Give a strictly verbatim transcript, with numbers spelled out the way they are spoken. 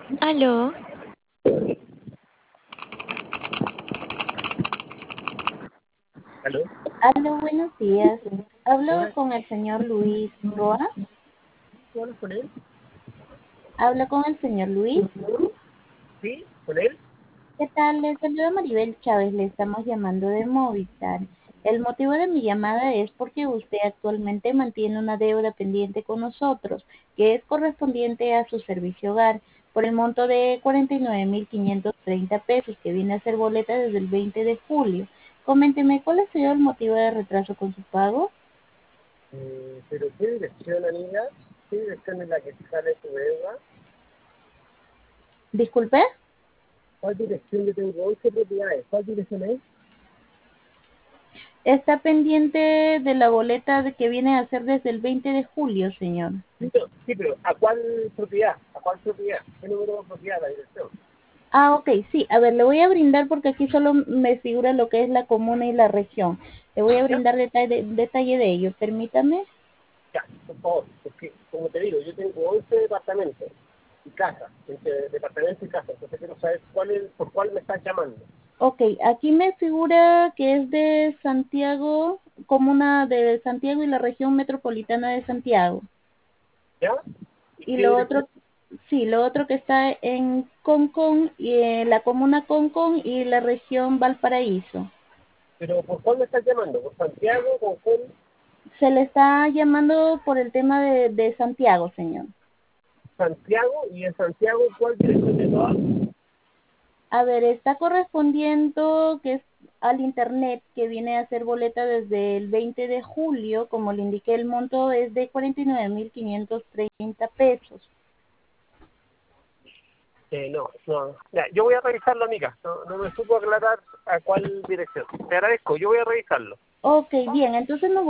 Aló, ¿Aló? Aló, buenos días. Hablo Hola, con el señor Luis Roa. ¿tú hablas con él? Hablo con el señor Luis. ¿Sí? ¿Con él? ¿Qué tal? Les saluda Maribel Chávez. Le estamos llamando de Movistar. El motivo de mi llamada es porque usted actualmente mantiene una deuda pendiente con nosotros, que es correspondiente a su servicio hogar, por el monto de cuarenta y nueve mil quinientos treinta pesos, que viene a ser boleta desde el veinte de julio. Coménteme, ¿cuál ha sido el motivo de retraso con su pago? Eh, ¿pero qué dirección, amiga? ¿Qué dirección es la que sale tu deuda? Disculpe. ¿Cuál dirección? Yo tengo once propiedades. ¿Cuál dirección es? Está pendiente de la boleta de que viene a ser desde el veinte de julio, señor. Sí, pero, sí, pero ¿a cuál propiedad? ¿A cuál propiedad? ¿Qué número de propiedad la dirección? Ah, ok, sí. A ver, le voy a brindar porque aquí solo me figura lo que es la comuna y la región. Le voy a ¿Ya? brindar detalle, detalle de ello. Permítame. Ya, por favor. Porque, como te digo, yo tengo once departamentos y casas, entre departamentos y casas. Entonces quiero saber cuál es, por cuál me estás llamando. Ok, aquí me figura que es de Santiago, comuna de Santiago y la región metropolitana de Santiago. ¿Ya? ¿Y Y qué lo dirección? otro, sí, lo otro que está en Concón, y en la comuna Concón y la región Valparaíso. ¿Pero por cuál me estás llamando? ¿Por Santiago? ¿Con cuál? Se le está llamando por el tema de, de Santiago, señor. Santiago, y en Santiago, ¿cuál dirección de todas? A ver, está correspondiendo que es al internet, que viene a ser boleta desde el veinte de julio, como le indiqué, el monto es de cuarenta y nueve mil quinientos treinta pesos. Eh, no, no. Ya, yo voy a revisarlo, amiga. No, no me supo aclarar a cuál dirección. Te agradezco, yo voy a revisarlo. Ok, bien, entonces nos